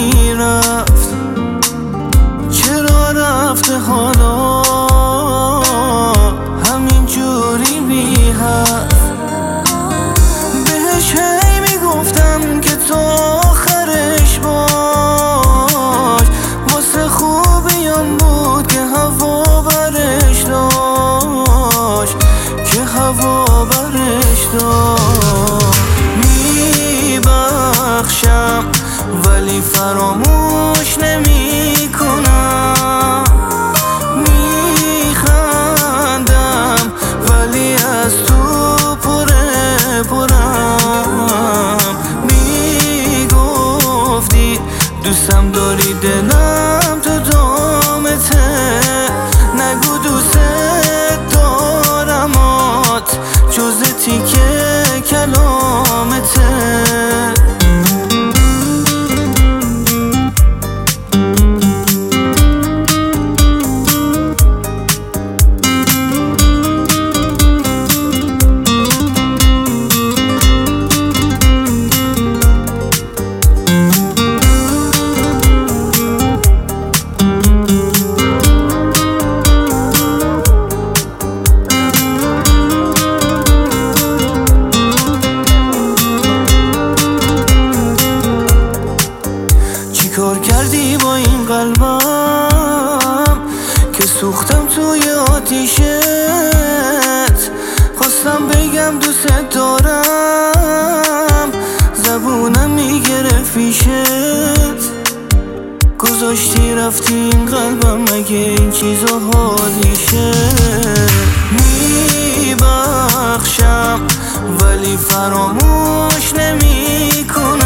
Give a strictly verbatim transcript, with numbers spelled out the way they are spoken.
میرفت چرا رفته حالا همین جوری بی حرف. بهش هی میگفتم که تو آخرش باش، واسه خوبیام بود که هوا برش داشت، که هوا برش داشت. میبخشم ولی فراموش نمی کنم، میخندم ولی از تو پره پرم. میگفتی دوستم داری دلم تو دامته، نگو دوست دارمات جز تیکه کلامته. کار کردی با این قلبم که سوختم توی آتیشت؟ خواستم بگم دوست دارم، زبونم میگرفت پیشت. گذاشتی رفتی این قلبم، مگه این چیزا حالیشه؟ میبخشم ولی فراموش نمی کنم،